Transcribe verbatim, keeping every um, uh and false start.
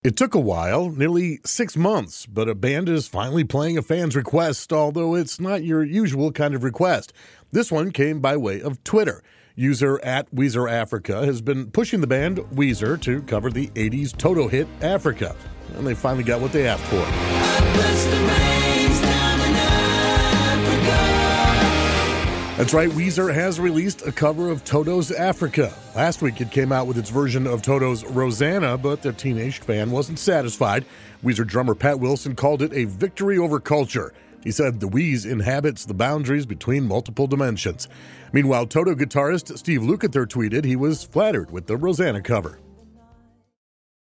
It took a while, nearly six months, but a band is finally playing a fan's request, although it's not your usual kind of request. This one came by way of Twitter. User at Weezer Africa has been pushing the band Weezer to cover the eighties Toto hit Africa, and they finally got what they asked for. That's right, Weezer has released a cover of Toto's Africa. Last week it came out with its version of Toto's Rosanna, but the teenage fan wasn't satisfied. Weezer drummer Pat Wilson called it a victory over culture. He said the Wheeze inhabits the boundaries between multiple dimensions. Meanwhile, Toto guitarist Steve Lukather tweeted he was flattered with the Rosanna cover.